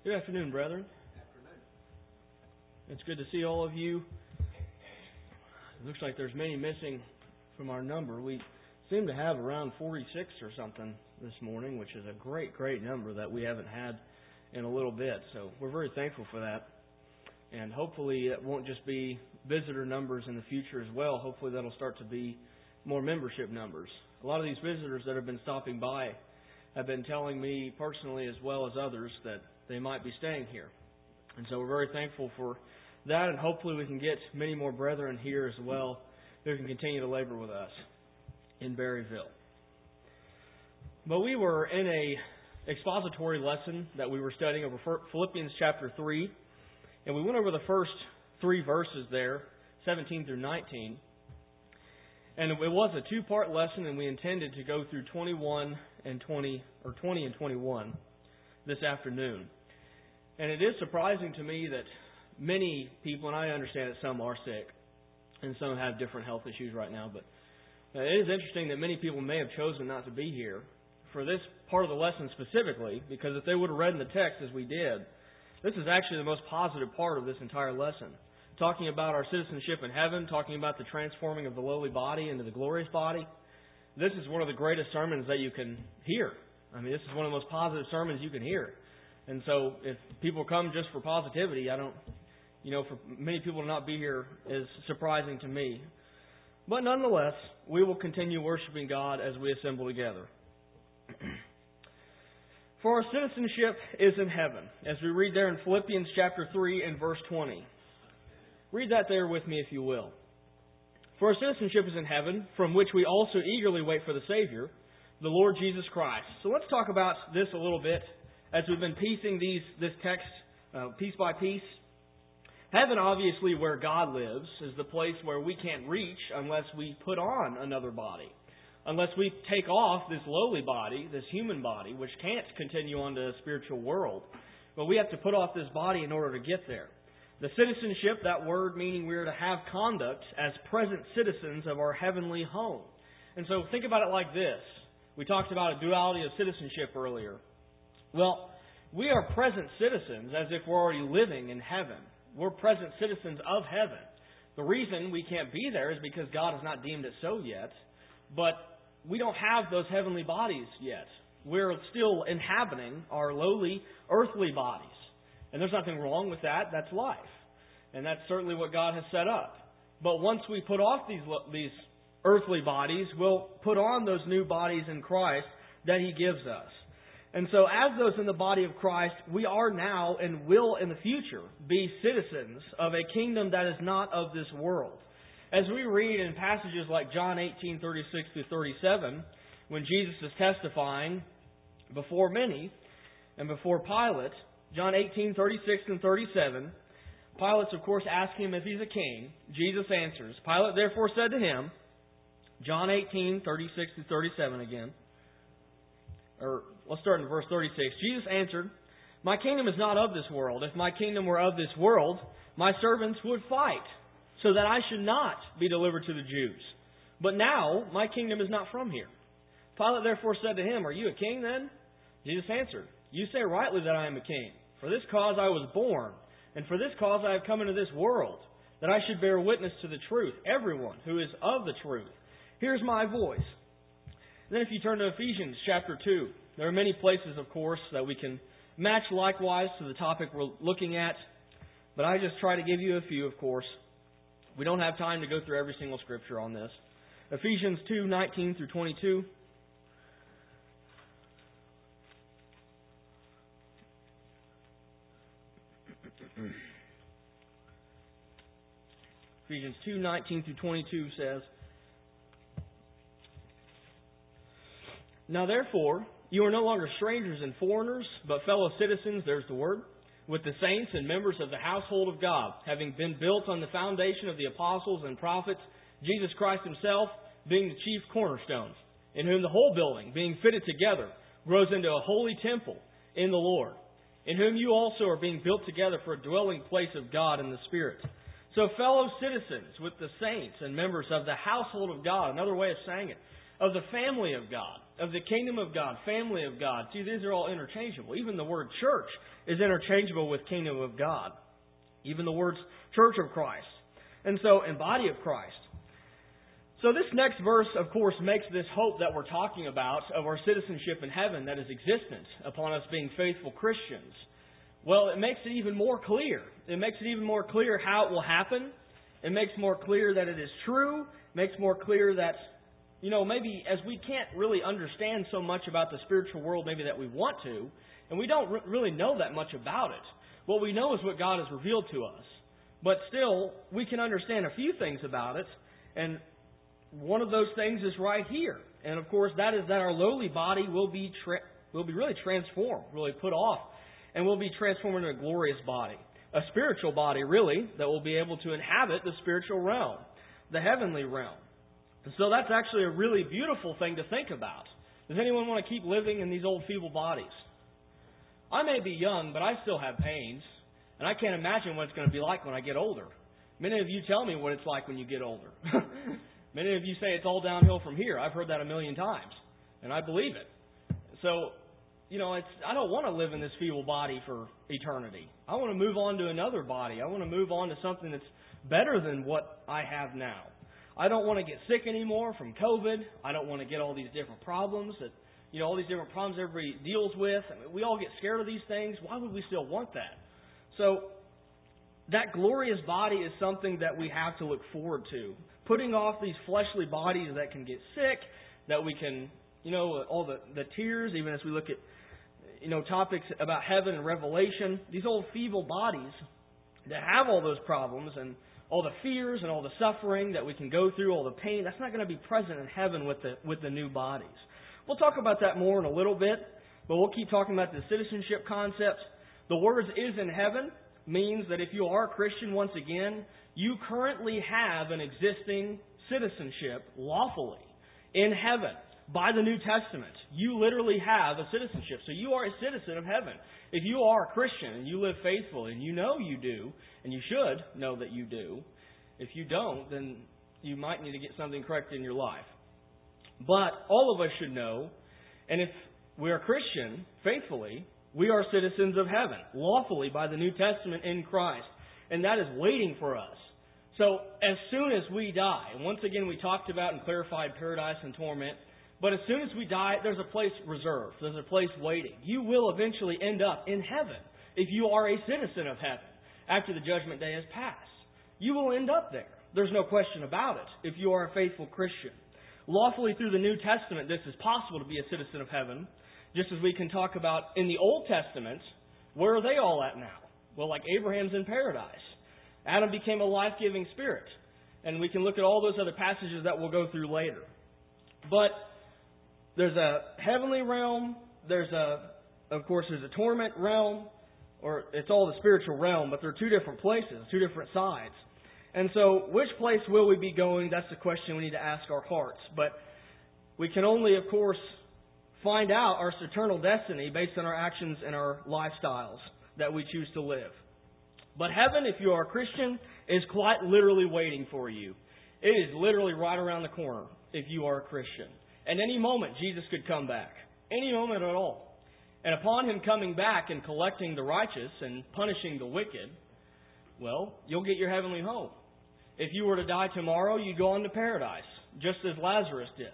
Good afternoon, brethren. It's good to see all of you. It looks like there's many missing from our number. We seem to have around 46 or something this morning, which is a great number that we haven't had in a little bit. So we're very thankful for that. And hopefully it won't just be visitor numbers in the future as well. Hopefully that'll start to be more membership numbers. A lot of these visitors that have been stopping by have been telling me personally as well as others that they might be staying here. And so we're very thankful for that, and hopefully we can get many more brethren here as well who can continue to labor with us in Berryville. But we were in a expository lesson that we were studying over Philippians chapter 3, and we went over the first 3 verses there, 17 through 19. And it was a 2-part lesson, and we intended to go through 20 and 21 this afternoon. And it is surprising to me that many people, and I understand that some are sick and some have different health issues right now, but it is interesting that many people may have chosen not to be here for this part of the lesson specifically, because if they would have read in the text as we did, this is actually the most positive part of this entire lesson. Talking about our citizenship in heaven, talking about the transforming of the lowly body into the glorious body. This is one of the greatest sermons that you can hear. I mean, this is one of the most positive sermons you can hear. And so if people come just for positivity, for many people to not be here is surprising to me. But nonetheless, we will continue worshiping God as we assemble together. For our citizenship is in heaven, as we read there in Philippians chapter 3 and verse 20. Read that there with me if you will. For our citizenship is in heaven, from which we also eagerly wait for the Savior, the Lord Jesus Christ. So let's talk about this a little bit as we've been piecing this text piece by piece. Heaven, obviously, where God lives, is the place where we can't reach unless we put on another body. Unless we take off this lowly body, this human body, which can't continue on to the spiritual world. But we have to put off this body in order to get there. The citizenship, that word meaning we are to have conduct as present citizens of our heavenly home. And so think about it like this. We talked about a duality of citizenship earlier. Well, we are present citizens as if we're already living in heaven. We're present citizens of heaven. The reason we can't be there is because God has not deemed it so yet. But we don't have those heavenly bodies yet. We're still inhabiting our lowly earthly bodies. And there's nothing wrong with that. That's life. And that's certainly what God has set up. But once we put off these earthly bodies, we'll put on those new bodies in Christ that He gives us. And so as those in the body of Christ, we are now and will in the future be citizens of a kingdom that is not of this world. As we read in passages like John 18:36-37, when Jesus is testifying before many and before Pilate, John 18:36-37, Pilate, of course, asks him if he's a king. Jesus answers. Pilate therefore said to him, John 18:36-37 again. Or let's start in verse 36. Jesus answered, My kingdom is not of this world. If my kingdom were of this world, my servants would fight, so that I should not be delivered to the Jews. But now my kingdom is not from here. Pilate therefore said to him, Are you a king then? Jesus answered, You say rightly that I am a king. For this cause I was born, and for this cause I have come into this world, that I should bear witness to the truth. Everyone who is of the truth hears my voice. And then if you turn to Ephesians chapter 2, there are many places, of course, that we can match likewise to the topic we're looking at. But I just try to give you a few, of course. We don't have time to go through every single scripture on this. Ephesians 2:19-22. Ephesians 2:19-22 says, Now therefore, you are no longer strangers and foreigners, but fellow citizens, there's the word, with the saints and members of the household of God, having been built on the foundation of the apostles and prophets, Jesus Christ Himself being the chief cornerstone, in whom the whole building, being fitted together, grows into a holy temple in the Lord, in whom you also are being built together for a dwelling place of God in the Spirit. So fellow citizens with the saints and members of the household of God, another way of saying it, of the family of God, of the kingdom of God, family of God. See, these are all interchangeable. Even the word church is interchangeable with kingdom of God. Even the words church of Christ. And body of Christ. So this next verse, of course, makes this hope that we're talking about of our citizenship in heaven that is existent upon us being faithful Christians. Well, it makes it even more clear. It makes it even more clear how it will happen. It makes more clear that it is true. It makes more clear that, maybe as we can't really understand so much about the spiritual world maybe that we want to, and we don't really know that much about it. What we know is what God has revealed to us. But still, we can understand a few things about it, and one of those things is right here. And of course, that is that our lowly body will be really transformed, really put off, and will be transformed into a glorious body. A spiritual body, really, that will be able to inhabit the spiritual realm, the heavenly realm. And so that's actually a really beautiful thing to think about. Does anyone want to keep living in these old feeble bodies? I may be young, but I still have pains, and I can't imagine what it's going to be like when I get older. Many of you tell me what it's like when you get older. Many of you say it's all downhill from here. I've heard that a million times, and I believe it. So, I don't want to live in this feeble body for eternity. I want to move on to another body. I want to move on to something that's better than what I have now. I don't want to get sick anymore from COVID. I don't want to get all these different problems that, all these different problems everybody deals with. I mean, we all get scared of these things. Why would we still want that? So, that glorious body is something that we have to look forward to. Putting off these fleshly bodies that can get sick, that we can, all the tears, even as we look at, topics about heaven and Revelation, these old feeble bodies that have all those problems and all the fears and all the suffering that we can go through, all the pain, that's not going to be present in heaven with the new bodies. We'll talk about that more in a little bit, but we'll keep talking about the citizenship concept. The words "is in heaven" means that if you are a Christian, once again, you currently have an existing citizenship lawfully in heaven by the New Testament. You literally have a citizenship. So you are a citizen of heaven. If you are a Christian and you live faithfully, and you know you do, and you should know that you do, if you don't, then you might need to get something corrected in your life. But all of us should know, and if we are Christian faithfully, we are citizens of heaven, lawfully by the New Testament in Christ. And that is waiting for us. So as soon as we die, and once again we talked about and clarified paradise and torment, but as soon as we die, there's a place reserved. There's a place waiting. You will eventually end up in heaven if you are a citizen of heaven after the judgment day has passed. You will end up there. There's no question about it if you are a faithful Christian. Lawfully through the New Testament, this is possible to be a citizen of heaven, just as we can talk about in the Old Testament, where are they all at now? Well, like Abraham's in paradise. Adam became a life-giving spirit. And we can look at all those other passages that we'll go through later. But there's a heavenly realm, there's a torment realm, or it's all the spiritual realm, but they're two different places, two different sides. And so, which place will we be going? That's the question we need to ask our hearts. But we can only, of course, find out our eternal destiny based on our actions and our lifestyles that we choose to live. But heaven, if you are a Christian, is quite literally waiting for you. It is literally right around the corner if you are a Christian. At any moment, Jesus could come back. Any moment at all. And upon Him coming back and collecting the righteous and punishing the wicked, well, you'll get your heavenly home. If you were to die tomorrow, you'd go on to paradise, just as Lazarus did.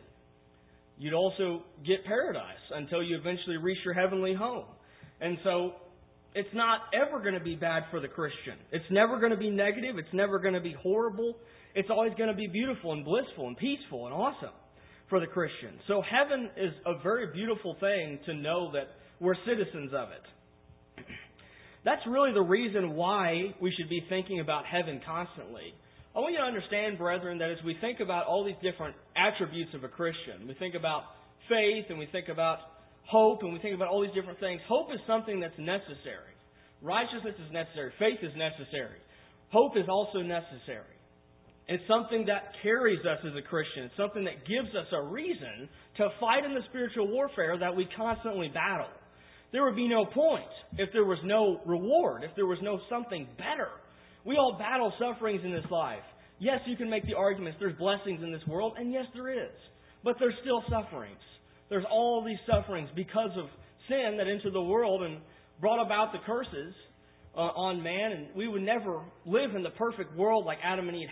You'd also get paradise until you eventually reach your heavenly home. And so, it's not ever going to be bad for the Christian. It's never going to be negative. It's never going to be horrible. It's always going to be beautiful and blissful and peaceful and awesome for the Christian. So heaven is a very beautiful thing to know that we're citizens of it. That's really the reason why we should be thinking about heaven constantly. I want you to understand, brethren, that as we think about all these different attributes of a Christian, we think about faith and we think about hope and we think about all these different things. Hope is something that's necessary. Righteousness is necessary. Faith is necessary. Hope is also necessary. It's something that carries us as a Christian. It's something that gives us a reason to fight in the spiritual warfare that we constantly battle. There would be no point if there was no reward, if there was no something better. We all battle sufferings in this life. Yes, you can make the arguments there's blessings in this world, and yes, there is. but there's still sufferings. There's all these sufferings because of sin that entered the world and brought about the curses on man, and we would never live in the perfect world like Adam and Eve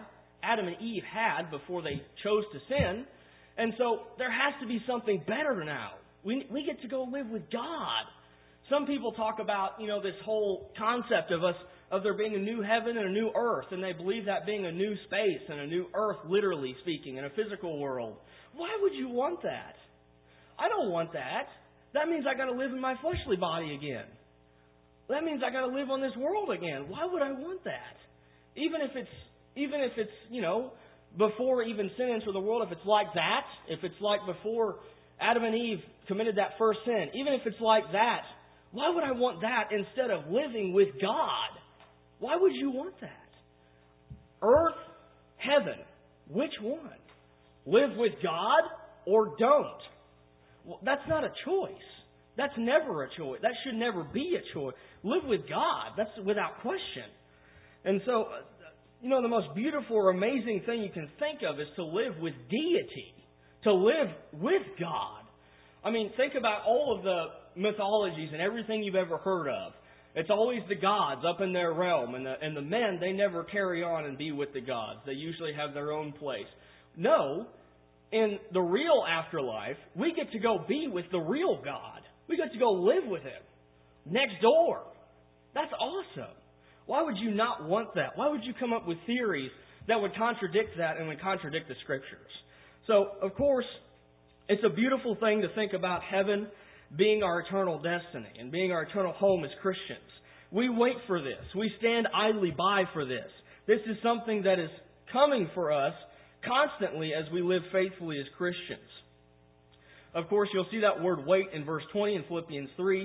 had before they chose to sin. And so there has to be something better now. We get to go live with God. Some people talk about, this whole concept of there being a new heaven and a new earth, and they believe that being a new space and a new earth, literally speaking, in a physical world. Why would you want that? I don't want that. That means I got to live in my fleshly body again. That means I got to live on this world again. Why would I want that? Even if it's before even sin entered the world, if it's like that, if it's like before Adam and Eve committed that first sin, even if it's like that, why would I want that instead of living with God? Why would you want that? Earth, heaven, which one? Live with God or don't? Well, that's not a choice. That's never a choice. That should never be a choice. Live with God. That's without question. And so, the most beautiful or amazing thing you can think of is to live with deity. To live with God. I mean, think about all of the mythologies and everything you've ever heard of. It's always the gods up in their realm. And the men, they never carry on and be with the gods. They usually have their own place. No, in the real afterlife, we get to go be with the real God. We get to go live with Him. Next door. That's awesome. Why would you not want that? Why would you come up with theories that would contradict that and would contradict the Scriptures? So, of course, it's a beautiful thing to think about heaven being our eternal destiny and being our eternal home as Christians. We wait for this. We stand idly by for this. This is something that is coming for us constantly as we live faithfully as Christians. Of course, you'll see that word wait in verse 20 in Philippians 3.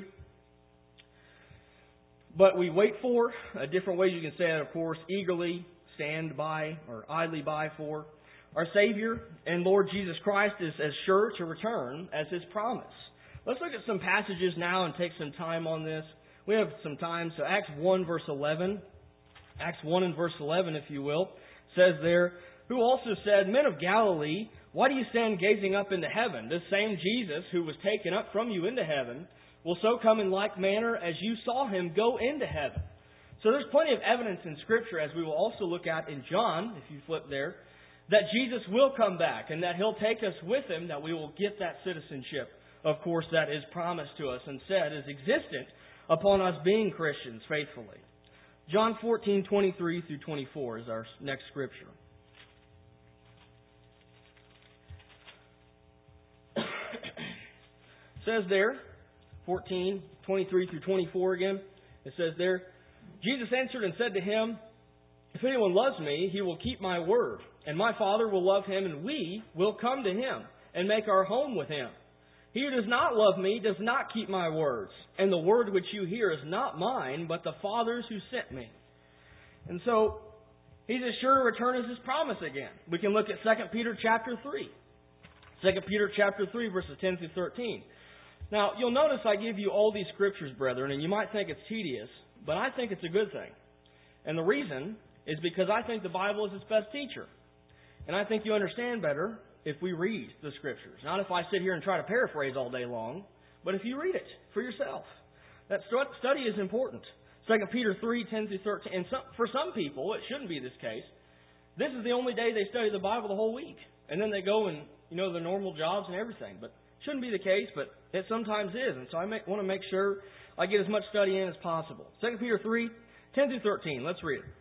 But we wait for, different ways you can say it, of course, eagerly, stand by, or idly by for. Our Savior and Lord Jesus Christ is as sure to return as His promise. Let's look at some passages now and take some time on this. We have some time. So Acts 1 verse 11. Acts 1 and verse 11, if you will, says there, who also said, Men of Galilee, why do you stand gazing up into heaven? This same Jesus who was taken up from you into heaven will so come in like manner as you saw Him go into heaven. So there's plenty of evidence in Scripture, as we will also look at in John, if you flip there, that Jesus will come back and that He'll take us with Him, that we will get that citizenship, of course, that is promised to us and said is existent upon us being Christians faithfully. John 14:23 through 24 is our next Scripture. It says there, 14:23 through 24 again, it says there, Jesus answered and said to him, If anyone loves me, he will keep my word, and my Father will love him, and we will come to him and make our home with him. He who does not love me does not keep my words, and the word which you hear is not mine, but the Father's who sent me. And so, He's as sure to return as His promise again. We can look at 2 Peter chapter 3. 2 Peter chapter 3, verses 10 through 13. Now, you'll notice I give you all these scriptures, brethren, and you might think it's tedious, but I think it's a good thing. And the reason is because I think the Bible is its best teacher. And I think you understand better if we read the Scriptures. Not if I sit here and try to paraphrase all day long, but if you read it for yourself. That study is important. 2 Peter 3, 10 through 13. And for some people, it shouldn't be this case. This is the only day they study the Bible the whole week. And then they go and, their normal jobs and everything. But it shouldn't be the case, but it sometimes is. And so I want to make sure I get as much study in as possible. 2 Peter 3, 10 through 13. Let's read it.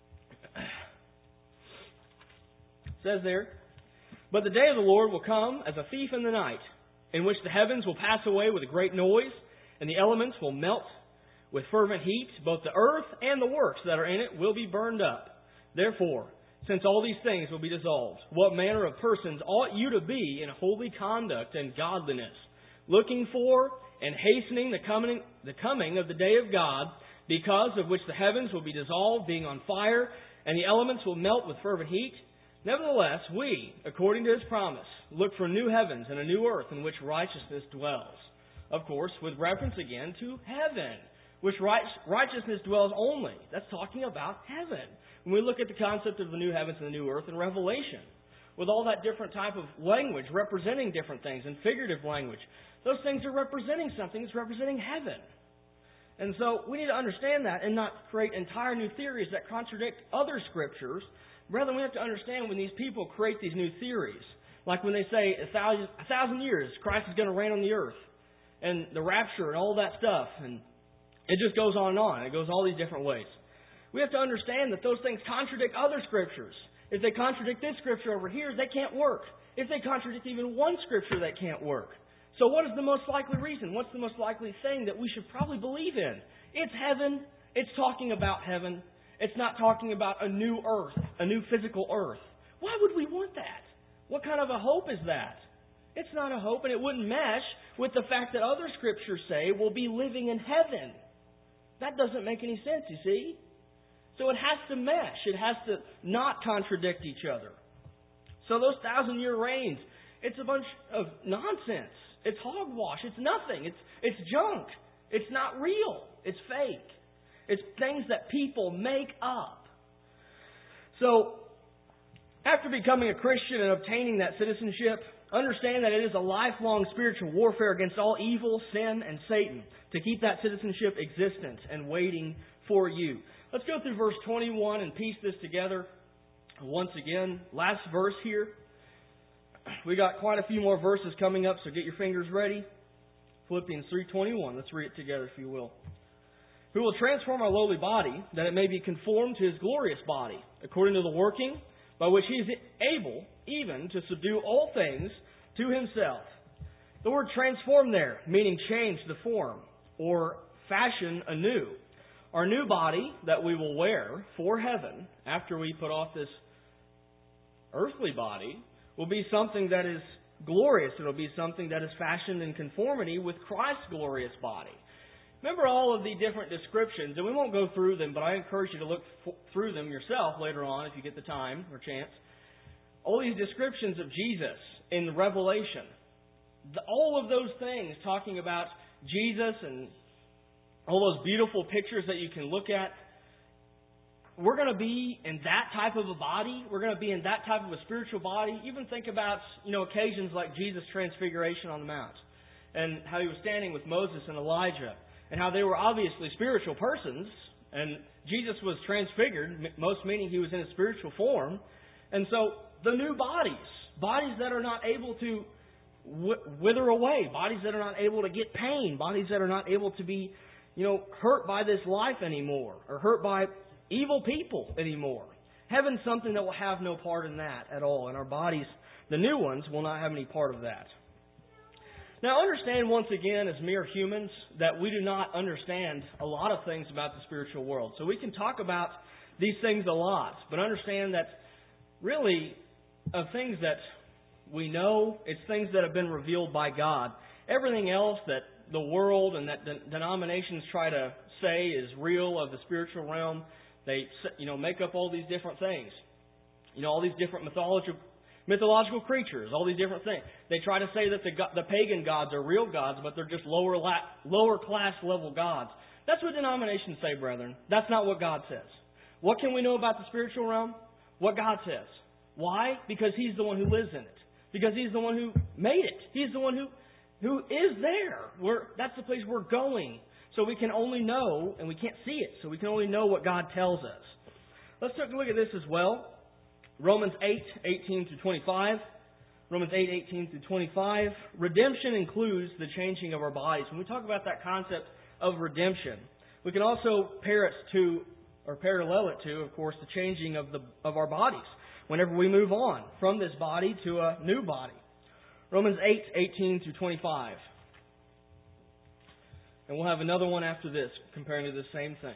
It says there, But the day of the Lord will come as a thief in the night, in which the heavens will pass away with a great noise, and the elements will melt with fervent heat. Both the earth and the works that are in it will be burned up. Therefore, since all these things will be dissolved, what manner of persons ought you to be in holy conduct and godliness, looking for and hastening the coming of the day of God, because of which the heavens will be dissolved, being on fire, and the elements will melt with fervent heat? Nevertheless, we, according to His promise, look for new heavens and a new earth in which righteousness dwells. Of course, with reference again to heaven, which righteousness dwells only. That's talking about heaven. When we look at the concept of the new heavens and the new earth in Revelation, with all that different type of language representing different things and figurative language. Those things are representing something. It's representing heaven. And so we need to understand that and not create entire new theories that contradict other scriptures. Rather, we have to understand when these people create these new theories, like when they say 1,000 years Christ is going to reign on the earth, and the rapture and all that stuff, and it just goes on and on. It goes all these different ways. We have to understand that those things contradict other scriptures. If they contradict this scripture over here, they can't work. If they contradict even one scripture, that can't work. So what is the most likely reason? What's the most likely thing that we should probably believe in? It's heaven. It's talking about heaven. It's not talking about a new earth, a new physical earth. Why would we want that? What kind of a hope is that? It's not a hope, and it wouldn't mesh with the fact that other scriptures say we'll be living in heaven. That doesn't make any sense, you see? So it has to mesh. It has to not contradict each other. So those 1,000-year reigns, it's a bunch of nonsense. It's hogwash. It's nothing. It's junk. It's not real. It's fake. It's things that people make up. So, after becoming a Christian and obtaining that citizenship, understand that it is a lifelong spiritual warfare against all evil, sin, and Satan to keep that citizenship existent and waiting for you. Let's go through verse 21 and piece this together once again. Last verse here. We got quite a few more verses coming up, so get your fingers ready. Philippians 3:21. Let's read it together, if you will. Who will transform our lowly body, that it may be conformed to His glorious body, according to the working by which He is able even to subdue all things to Himself. The word transform there, meaning change the form or fashion anew. Our new body that we will wear for heaven after we put off this earthly body will be something that is glorious. It will be something that is fashioned in conformity with Christ's glorious body. Remember all of the different descriptions, and we won't go through them, but I encourage you to look through them yourself later on if you get the time or chance. All these descriptions of Jesus in Revelation, all of those things talking about Jesus and all those beautiful pictures that you can look at, we're going to be in that type of a body. We're going to be in that type of a spiritual body. Even think about, occasions like Jesus' transfiguration on the Mount and how He was standing with Moses and Elijah and how they were obviously spiritual persons, and Jesus was transfigured, most meaning He was in a spiritual form. And so the new bodies that are not able to wither away, bodies that are not able to get pain, bodies that are not able to be, hurt by this life anymore or hurt by evil people anymore. Heaven's something that will have no part in that at all. And our bodies, the new ones, will not have any part of that. Now understand once again as mere humans that we do not understand a lot of things about the spiritual world. So we can talk about these things a lot, but understand that really of things that we know, it's things that have been revealed by God. Everything else that the world and that denominations try to say is real of the spiritual realm, they make up all these different things. All these different mythological creatures, all these different things. They try to say that the pagan gods are real gods, but they're just lower class level gods. That's what denominations say, brethren. That's not what God says. What can we know about the spiritual realm? What God says. Why? Because He's the one who lives in it. Because He's the one who made it. He's the one who is there. That's the place we're going. So we can only know, and we can't see it, so we can only know what God tells us. Let's take a look at this as well. Romans 8:18-25. Romans 8:18-25. Redemption includes the changing of our bodies. When we talk about that concept of redemption, we can also parallel it to, of course, the changing of our bodies whenever we move on from this body to a new body. Romans 8:18-25. And we'll have another one after this, comparing to the same thing.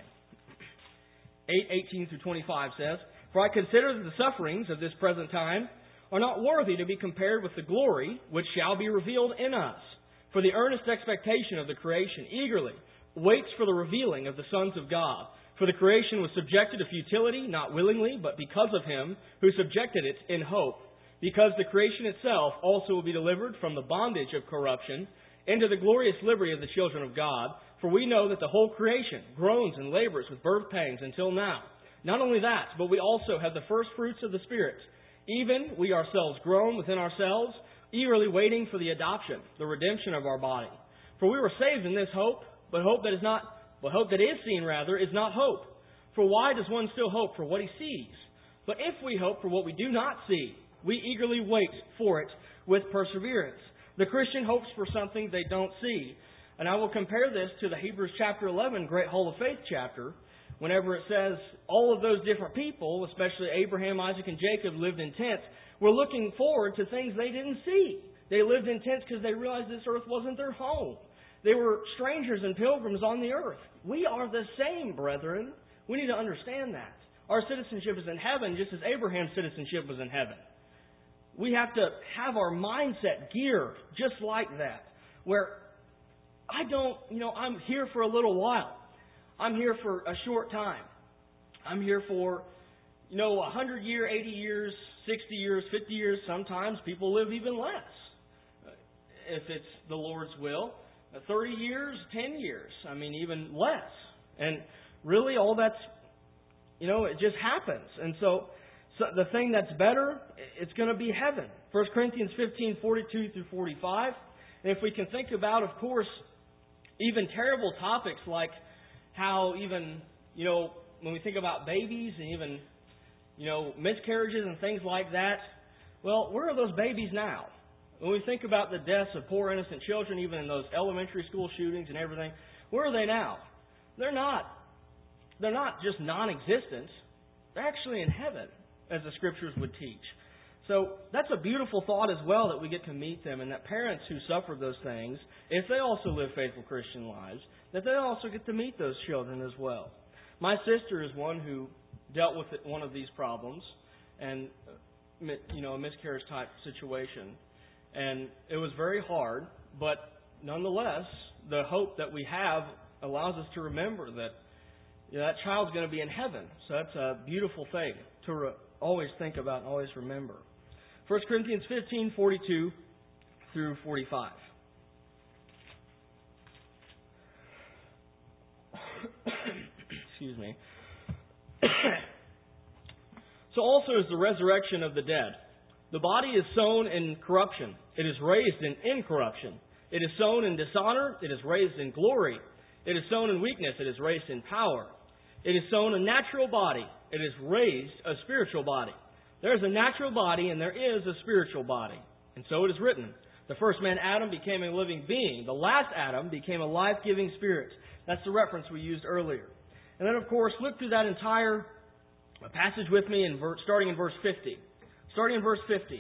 8:18-25 says, For I consider that the sufferings of this present time are not worthy to be compared with the glory which shall be revealed in us. For the earnest expectation of the creation eagerly waits for the revealing of the sons of God. For the creation was subjected to futility, not willingly, but because of Him who subjected it in hope. Because the creation itself also will be delivered from the bondage of corruption into the glorious liberty of the children of God. For we know that the whole creation groans and labors with birth pangs until now. Not only that, but we also have the first fruits of the Spirit. Even we ourselves groan within ourselves, eagerly waiting for the adoption, the redemption of our body. For we were saved in this hope, but hope that is seen is not hope. For why does one still hope for what he sees? But if we hope for what we do not see, we eagerly wait for it with perseverance. The Christian hopes for something they don't see. And I will compare this to the Hebrews chapter 11, Great Hall of Faith chapter, whenever it says all of those different people, especially Abraham, Isaac, and Jacob, lived in tents, were looking forward to things they didn't see. They lived in tents because they realized this earth wasn't their home. They were strangers and pilgrims on the earth. We are the same, brethren. We need to understand that. Our citizenship is in heaven just as Abraham's citizenship was in heaven. We have to have our mindset geared just like that, where I'm here for a little while. I'm here for a short time. I'm here for, 100 years, 80 years, 60 years, 50 years. Sometimes people live even less, if it's the Lord's will. 30 years, 10 years, even less. And really all that's, it just happens. And so the thing that's better, it's going to be heaven. 1 Corinthians 15:42 through 45. And if we can think about, of course, even terrible topics like how even, when we think about babies and even, miscarriages and things like that, well, where are those babies now? When we think about the deaths of poor innocent children, even in those elementary school shootings and everything, where are they now? They're not just non-existent. They're actually in heaven, as the Scriptures would teach. So that's a beautiful thought as well, that we get to meet them, and that parents who suffer those things, if they also live faithful Christian lives, that they also get to meet those children as well. My sister is one who dealt with one of these problems, and a miscarriage type situation. And it was very hard, but nonetheless, the hope that we have allows us to remember that that child's going to be in heaven. So that's a beautiful thing to always think about and always remember. 1 Corinthians 15:42 through 45. Excuse me. So also is the resurrection of the dead. The body is sown in corruption. It is raised in incorruption. It is sown in dishonor. It is raised in glory. It is sown in weakness. It is raised in power. It is sown a natural body. It is raised a spiritual body. There is a natural body and there is a spiritual body. And so it is written, the first man, Adam, became a living being. The last Adam became a life-giving spirit. That's the reference we used earlier. And then, of course, look through that entire passage with me, starting in verse 50. Starting in verse 50.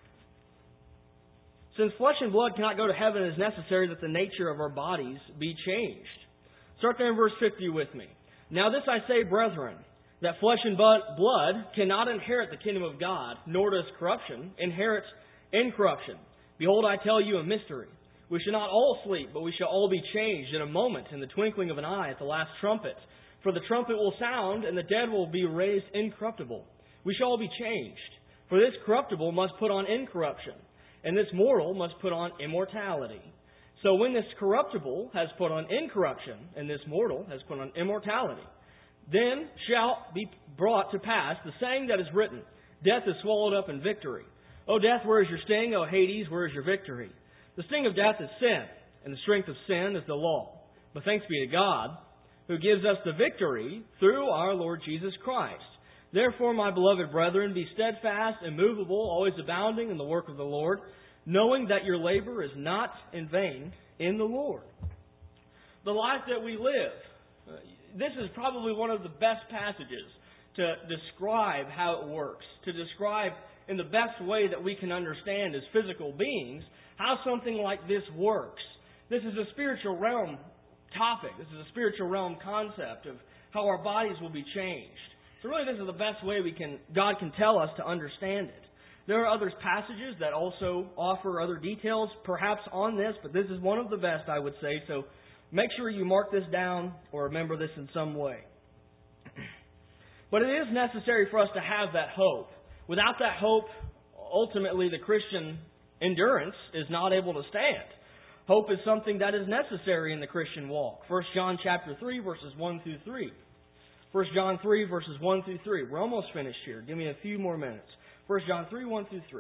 Since flesh and blood cannot go to heaven, it is necessary that the nature of our bodies be changed. Start there in verse 50 with me. Now this I say, brethren, that flesh and blood cannot inherit the kingdom of God, nor does corruption inherit incorruption. Behold, I tell you a mystery. We shall not all sleep, but we shall all be changed in a moment, in the twinkling of an eye, at the last trumpet. For the trumpet will sound, and the dead will be raised incorruptible. We shall all be changed. For this corruptible must put on incorruption, and this mortal must put on immortality. So when this corruptible has put on incorruption, and this mortal has put on immortality, then shall be brought to pass the saying that is written, death is swallowed up in victory. O death, where is your sting? O Hades, where is your victory? The sting of death is sin, and the strength of sin is the law. But thanks be to God, who gives us the victory through our Lord Jesus Christ. Therefore, my beloved brethren, be steadfast, immovable, always abounding in the work of the Lord, knowing that your labor is not in vain in the Lord. The life that we live, this is probably one of the best passages to describe how it works, to describe in the best way that we can understand as physical beings how something like this works. This is a spiritual realm topic. This is a spiritual realm concept of how our bodies will be changed. So really this is the best way God can tell us to understand it. There are other passages that also offer other details perhaps on this, but this is one of the best, I would say. So make sure you mark this down or remember this in some way. But it is necessary for us to have that hope. Without that hope, ultimately the Christian endurance is not able to stand. Hope is something that is necessary in the Christian walk. 1 John chapter 3, verses 1 through 3. 1 John 3, verses 1 through 3. We're almost finished here. Give me a few more minutes. 1 John 3, 1 through 3.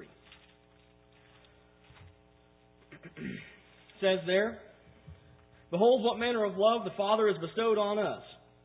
It says there, "Behold, what manner of love the Father has bestowed on us,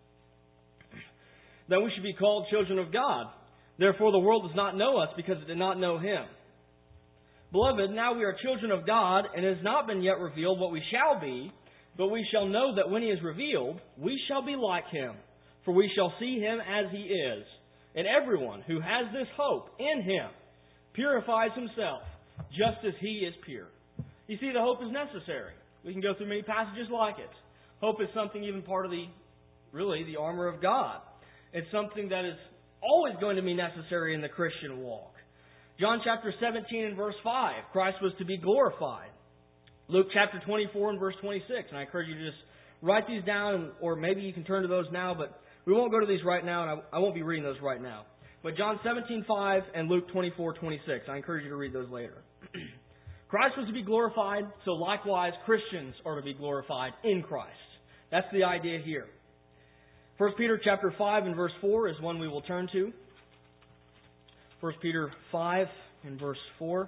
that we should be called children of God. Therefore the world does not know us, because it did not know Him. Beloved, now we are children of God, and it has not been yet revealed what we shall be, but we shall know that when He is revealed, we shall be like Him, for we shall see Him as He is. And everyone who has this hope in Him purifies himself, just as He is pure." You see, the hope is necessary. We can go through many passages like it. Hope is something even part of the armor of God. It's something that is always going to be necessary in the Christian walk. John chapter 17 and verse 5, Christ was to be glorified. Luke chapter 24 and verse 26, and I encourage you to just write these down, or maybe you can turn to those now, but we won't go to these right now, and I won't be reading those right now. But John 17:5 and Luke 24:26, I encourage you to read those later. Christ was to be glorified, so likewise Christians are to be glorified in Christ. That's the idea here. 1 Peter chapter 5 and verse 4 is one we will turn to. 1 Peter 5 and verse 4.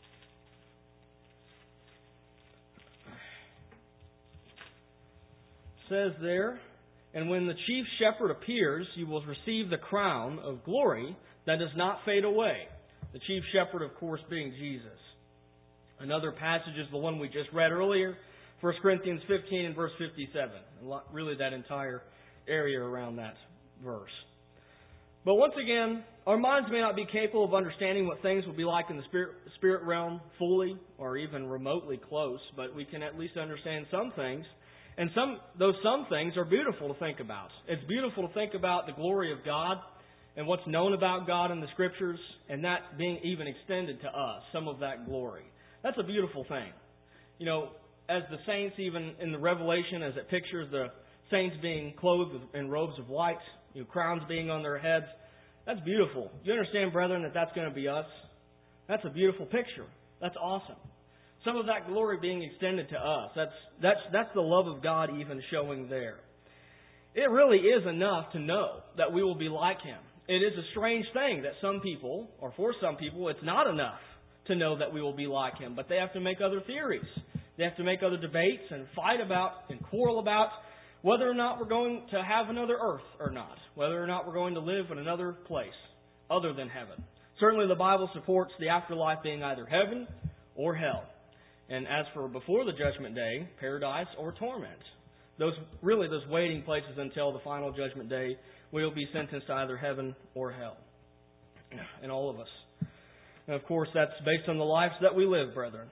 It says there, "And when the chief shepherd appears, you will receive the crown of glory that does not fade away." The chief shepherd, of course, being Jesus. Another passage is the one we just read earlier, 1 Corinthians 15 and verse 57. Really that entire area around that verse. But once again, our minds may not be capable of understanding what things will be like in the spirit realm fully or even remotely close, but we can at least understand some things. And those things are beautiful to think about. It's beautiful to think about the glory of God and what's known about God in the Scriptures, and that being even extended to us, some of that glory. That's a beautiful thing. You know, as the saints, even in the Revelation, as it pictures the saints being clothed in robes of white, crowns being on their heads, that's beautiful. You understand, brethren, that that's going to be us? That's a beautiful picture. That's awesome. Some of that glory being extended to us. That's the love of God even showing there. It really is enough to know that we will be like Him. It is a strange thing that some people, or for some people, it's not enough to know that we will be like Him. But they have to make other theories. They have to make other debates and fight about and quarrel about whether or not we're going to have another earth or not. Whether or not we're going to live in another place other than heaven. Certainly the Bible supports the afterlife being either heaven or hell. And as for before the judgment day, paradise or torment. Those waiting places until the final judgment day, will be sentenced to either heaven or hell. And all of us. And of course, that's based on the lives that we live, brethren.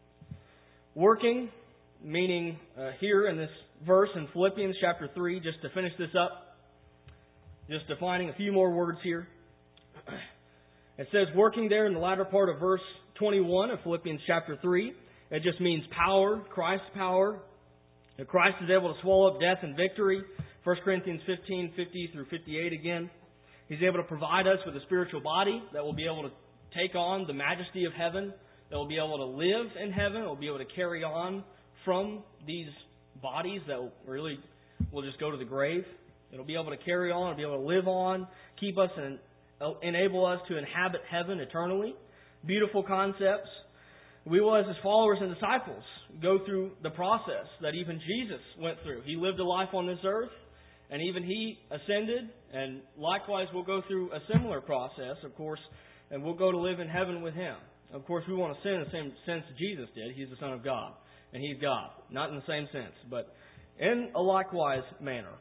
Working, meaning here in this verse in Philippians chapter 3, just to finish this up, just defining a few more words here. It says working there in the latter part of verse 21 of Philippians chapter 3. It just means power, Christ's power. That Christ is able to swallow up death and victory. 1 Corinthians 15, 50 through 58 again. He's able to provide us with a spiritual body that will be able to take on the majesty of heaven, that will be able to live in heaven, that will be able to carry on from these bodies that really will just go to the grave. It'll be able to carry on, it'll be able to live on, keep us and enable us to inhabit heaven eternally. Beautiful concepts. We will, as His followers and disciples, go through the process that even Jesus went through. He lived a life on this earth, and even He ascended, and likewise we'll go through a similar process, of course, and we'll go to live in heaven with Him. Of course, we want to sin in the same sense Jesus did. He's the Son of God, and He's God. Not in the same sense, but in a likewise manner.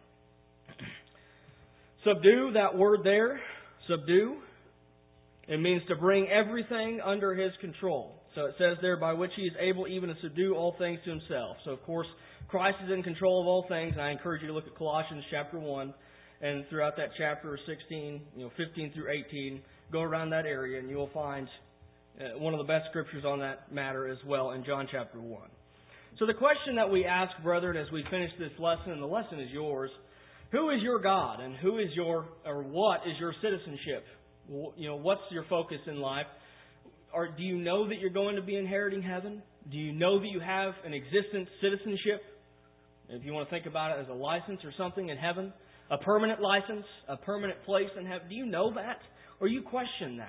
Subdue, that word there, subdue, it means to bring everything under His control. So it says there, by which He is able even to subdue all things to Himself. So of course, Christ is in control of all things. And I encourage you to look at Colossians chapter 1 and throughout that chapter 16, 15 through 18, go around that area and you will find one of the best scriptures on that matter as well in John chapter 1. So the question that we ask, brethren, as we finish this lesson, and the lesson is yours, who is your God and what is your citizenship? What's your focus in life? Or do you know that you're going to be inheriting heaven? Do you know that you have an existent citizenship? If you want to think about it as a license or something in heaven, a permanent license, a permanent place in heaven. Do you know that? Or you question that?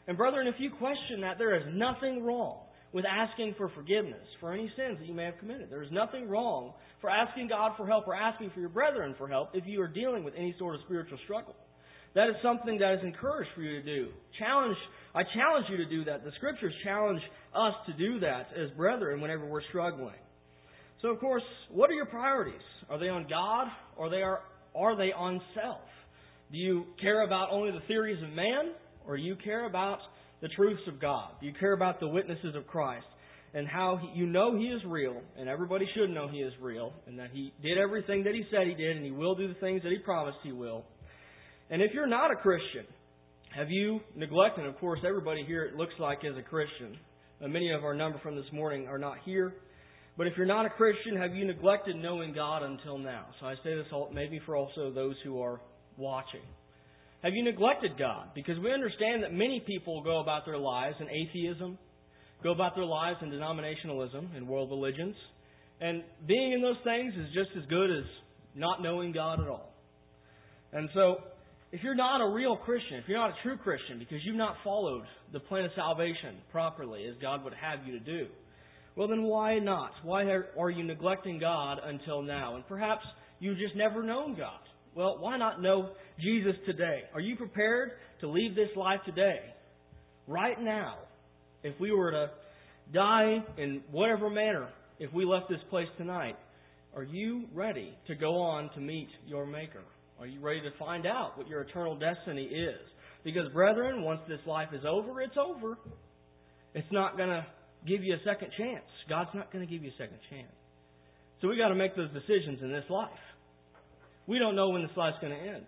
And brethren, if you question that, there is nothing wrong with asking for forgiveness for any sins that you may have committed. There is nothing wrong for asking God for help or asking for your brethren for help if you are dealing with any sort of spiritual struggle. That is something that is encouraged for you to do. I challenge you to do that. The Scriptures challenge us to do that as brethren whenever we're struggling. So, of course, what are your priorities? Are they on God or are they on self? Do you care about only the theories of man, or do you care about the truths of God? Do you care about the witnesses of Christ and how you know He is real, and everybody should know He is real, and that He did everything that He said He did, and He will do the things that He promised He will? And if you're not a Christian, have you neglected, of course, everybody here it looks like is a Christian. Many of our number from this morning are not here. But if you're not a Christian, have you neglected knowing God until now? So I say this maybe for also those who are watching. Have you neglected God? Because we understand that many people go about their lives in atheism, go about their lives in denominationalism and world religions. And being in those things is just as good as not knowing God at all. And so, if you're not a real Christian, if you're not a true Christian, because you've not followed the plan of salvation properly as God would have you to do, well then why not? Why are you neglecting God until now? And perhaps you've just never known God. Well, why not know Jesus today? Are you prepared to leave this life today? Right now, if we were to die in whatever manner, if we left this place tonight, are you ready to go on to meet your Maker? Are you ready to find out what your eternal destiny is? Because, brethren, once this life is over, it's over. It's not going to give you a second chance. God's not going to give you a second chance. So we've got to make those decisions in this life. We don't know when this life's going to end.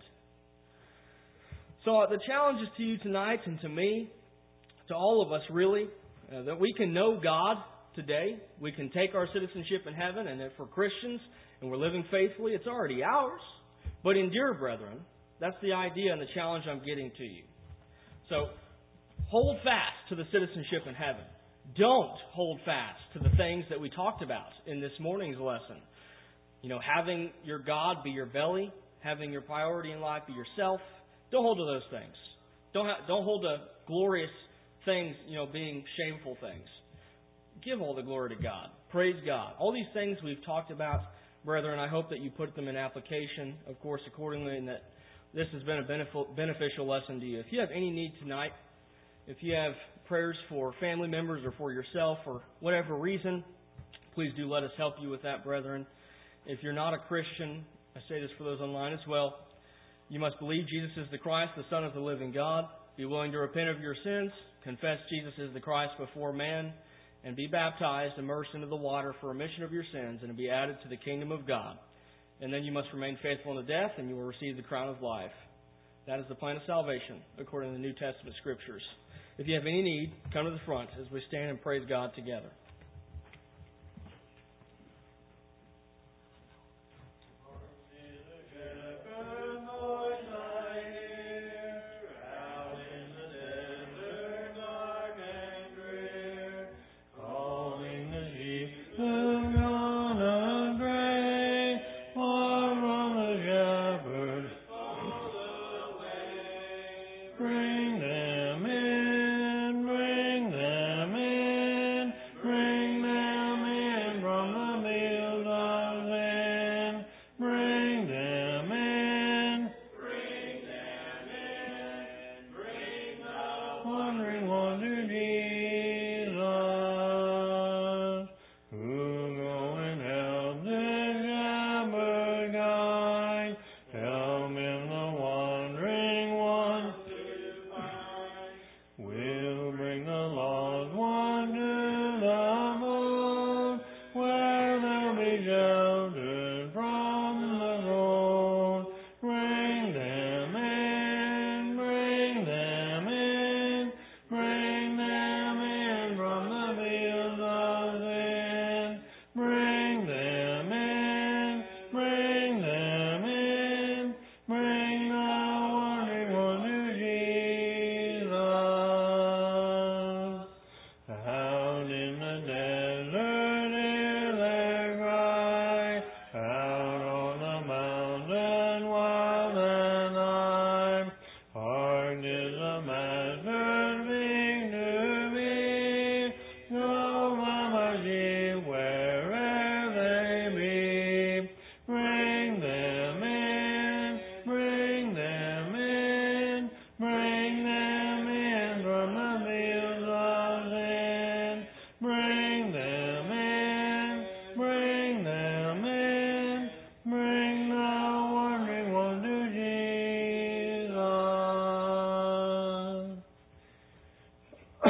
So the challenge is to you tonight and to me, to all of us really, that we can know God today. We can take our citizenship in heaven, and if we're Christians and we're living faithfully, it's already ours. But endure, brethren. That's the idea and the challenge I'm getting to you. So hold fast to the citizenship in heaven. Don't hold fast to the things that we talked about in this morning's lesson. You know, having your God be your belly, having your priority in life be yourself. Don't hold to those things. Don't hold to glorious things, being shameful things. Give all the glory to God. Praise God. All these things we've talked about, brethren, I hope that you put them in application, of course, accordingly, and that this has been a beneficial lesson to you. If you have any need tonight, if you have prayers for family members or for yourself or whatever reason, please do let us help you with that, brethren. If you're not a Christian, I say this for those online as well, you must believe Jesus is the Christ, the Son of the living God. Be willing to repent of your sins, confess Jesus is the Christ before man, and be baptized, immersed into the water for remission of your sins, and be added to the kingdom of God. And then you must remain faithful unto death, and you will receive the crown of life. That is the plan of salvation, according to the New Testament Scriptures. If you have any need, come to the front as we stand and praise God together.